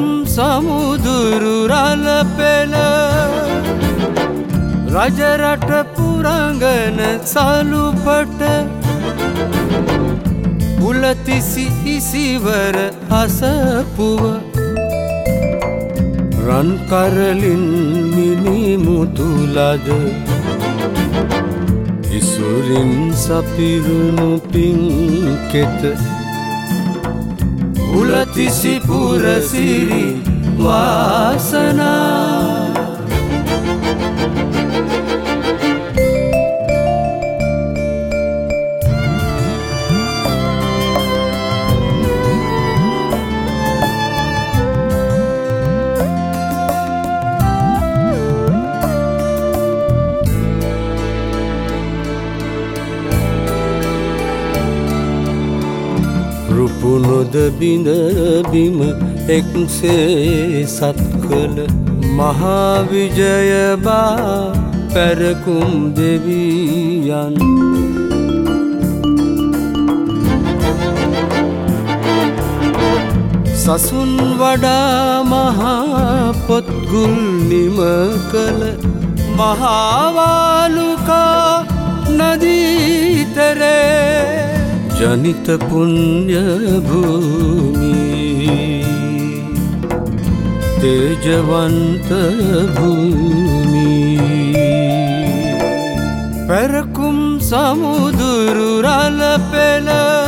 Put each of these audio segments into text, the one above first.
සමුදුරු රළ පෙළ රජරට පුරංගන සලුපට උලතිසි ඉසිවර අසපුව රන් කරලින් මිනිමුතුලද ඉසුරින් සපිරුණු පින්කෙත උලතිසි පුරසිරි වාසනා රුපුනොද බිඳ බිම එක්සේ සත් කළ මහා විජය බා පැරකුම් දෙවියන් සසුන් වඩා මහා පොත්ගුල් නිම කළ මහාවාලුකා නදීතරේ ජනිත පුණ්‍ය භූමි තේජවන්ත භූමි පැරකුම් සමුදුරු රළ පෙළ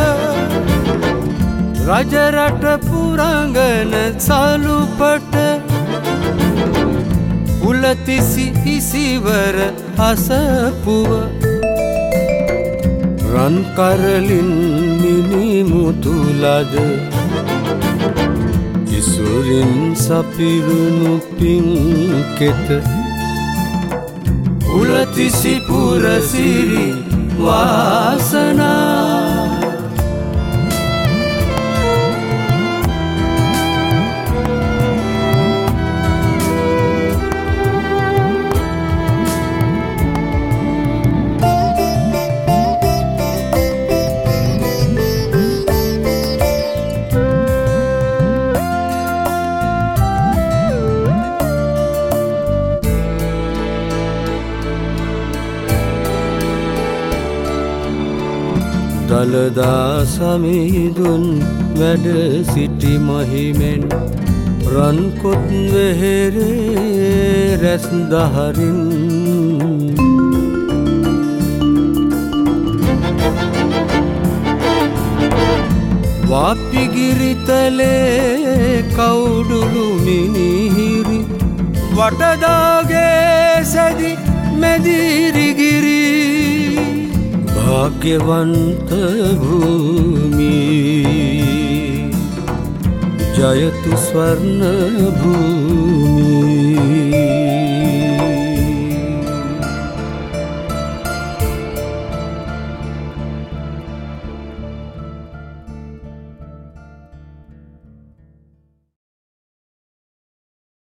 රජරට පුරංගන සලුපට උලතිසි ඉසිවර අසපුව රන් කරලින් මිනිමුතුලද ඉසුරින් සපිරුණු පින්කෙත උලතිසි පුරසිරි වාසනා දළදා සමිඳුන් වැඩ සිටි මහිමෙන් රන්කොත් වෙහෙරේ රැස් දහරින් වාපිගිරිතලේ කවුඩුළු මිනිහිරි වටදාගේ සැදි මැදිරිගිරි භාග්‍යවන්ත භූමි ජයතු ස්වර්ණ භූමි